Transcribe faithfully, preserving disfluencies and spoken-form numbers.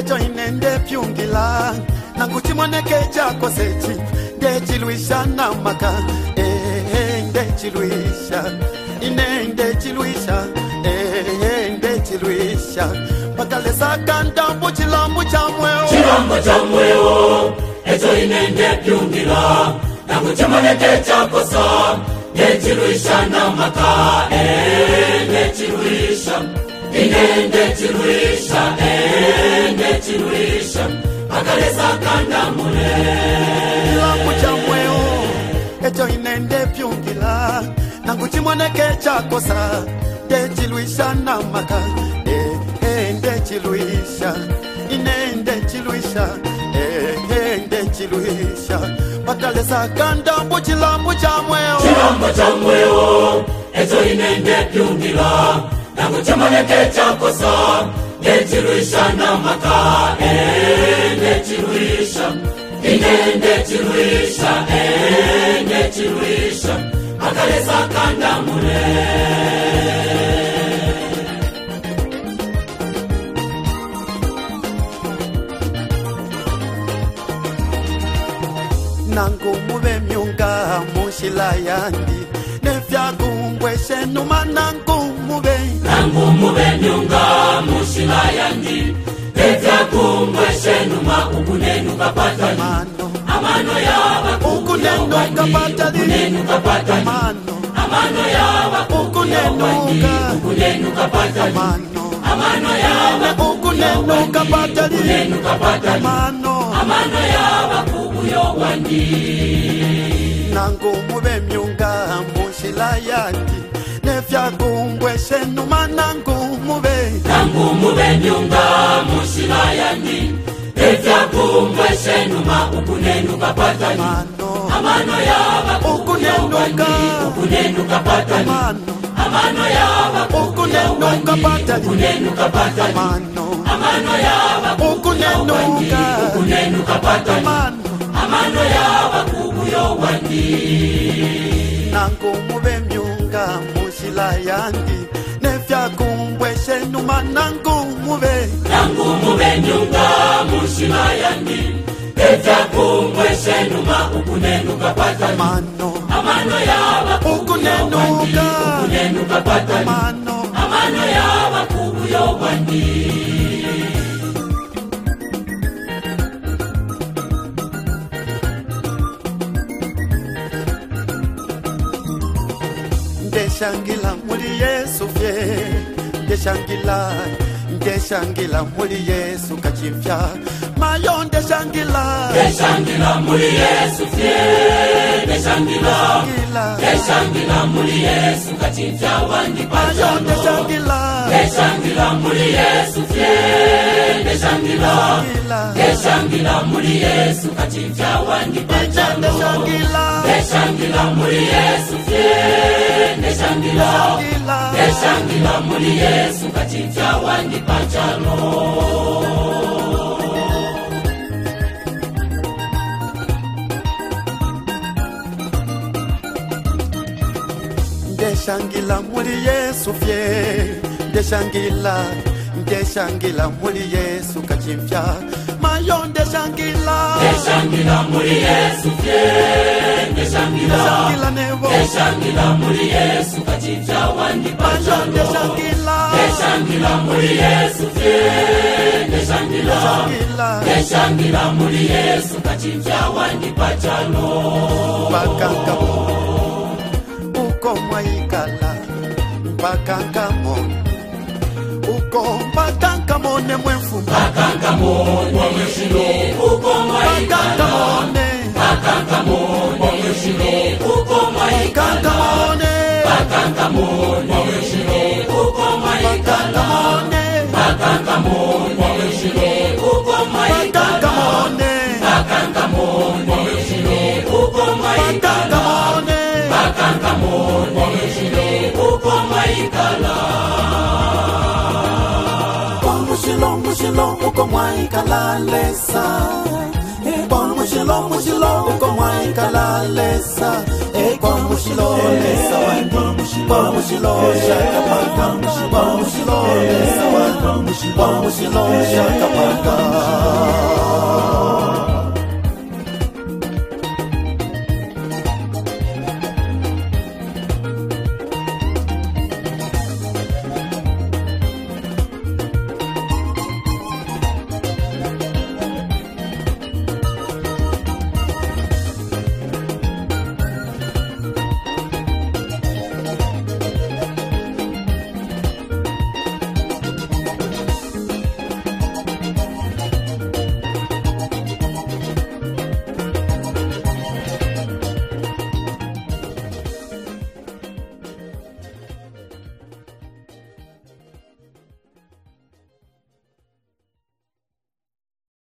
echo inende pyungila nanguchimoneke chako sechi ndechiluisha namaka eh ndechiluisha inende chiluisha eh ndechiluisha bakalesa kanda muchilambu chamweo chilambu chamweo echo inende pyungila nanguchimoneke chako sa ndechiluisha namaka eh ndechiluisha inende chiluisha ende chiluisha bakalesa kanda mune chilambu chamweo echo inende pyungila nanguchimoneke chako sa ndechiluisha namaka eh ndechiluisha inende chiluisha eh ndechiluisha bakalesa kanda muchilambu chamweo chilambu chamweo echo inende pyungila nanguchimoneke chako sa ndechiluisha namaka ndechiluisha inende chiluisha ndechiluisha bakalesa kanda mune nangu mube myunga mushila yandi nefyakumbwe shenuma nangu mube nangu mube myunga mushila yandi nefyakumbwe shenuma ukunenu kapata amano amano yaba ukunenu kapata ukunenu kapata amano amano yaba ukunenu ukunenu kapata amano amano yaba ukunenu kapata ukunenu kapata amano amano yaba kubuyo wandi nangu mube myunga mushila yandi nefyakumbwe shenuma nangu mube nangu mube myunga mushila yandi nefyakumbwe shenuma ukunenu kapata amano amano yaba ukunenuka ukunenu kapata amano amano yaba ukunenu kapata ukunenu kapata amano amano yaba ukunenuka ukunenu kapata amano amano yaba kubuyo wandi nangu mube myunga mushila yandi nefyakumbwe shenuma nangu mube nangu mube myunga mushila yandi nefyakumbwe shenuma ukunenu kapata amano amano yaba ukunenuka ukunenu kapata amano amano yaba kubuyo wandi ndeshangila muri Yesu fye ndeshangila ndeshangila muri Yesu kachimfya mayo ndeshangila ndeshangila muri Yesu fye ndeshangila ndeshangila muri Yesu kachimfya wandi mayo ndeshangila ndeshangila muri Yesu fye ndeshangila ndeshangila muri Yesu kachimfya wandi pachano ndeshangila ndeshangila muri Yesu fye ndeshangila ndeshangila muri Yesu kachimfya wandi pachano ndeshangila muri Yesu fye ndeshangila ndeshangila muri Yesu kachimfya mayo ndeshangila ndeshangila muri Yesu fye ndeshangila nebo ndeshangila muri Yesu kachimfya wandi pachano ndeshangila ndeshangila muri Yesu fye ndeshangila ndeshangila muri Yesu kachimfya wandi pachano bakanga uko mwaikala bakanga mone uko bakanga mone mwefu bakanga mone mweshilo uko mwaikala bakanga mone mweshilo uko mwaikala bakanga mone mweshilo uko mwaikala bakanga mone mweshilo uko mwaikala bakanga mone mweshilo uko mwaikala bakanga mone mweshilo uko mwaikala mushilo mushilo uko mwaikala lesa bon mushilo mushilo uko mwaikala lesa kwa mushilo le sawandi kwa mushilo shaka paka kwa mushilo le sawandi kwa mushilo shaka paka